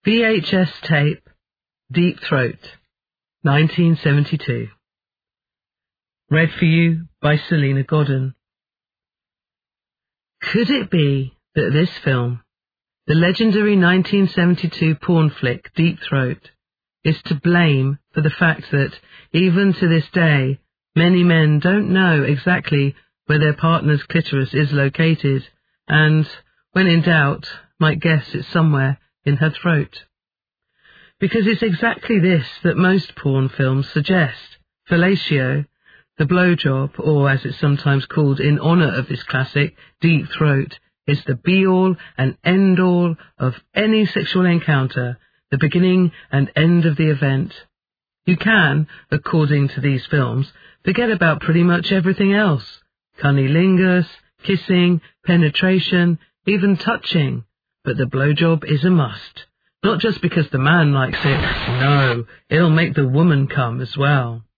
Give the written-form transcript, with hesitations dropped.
VHS tape, Deep Throat, 1972. Read for you by Selena Godden. Could it be that this film, the legendary 1972 porn flick Deep Throat, is to blame for the fact that, even to this day, many men don't know exactly where their partner's clitoris is located, and, when in doubt, might guess it's somewhere in her throat? Because it's exactly this that most porn films suggest. Fellatio, the blowjob, or as it's sometimes called in honour of this classic, Deep Throat, is the be-all and end-all of any sexual encounter, the beginning and end of the event. You can, according to these films, forget about pretty much everything else. Cunnilingus, kissing, penetration, even touching. But the blowjob is a must. Not just because the man likes it, no, it'll make the woman come as well.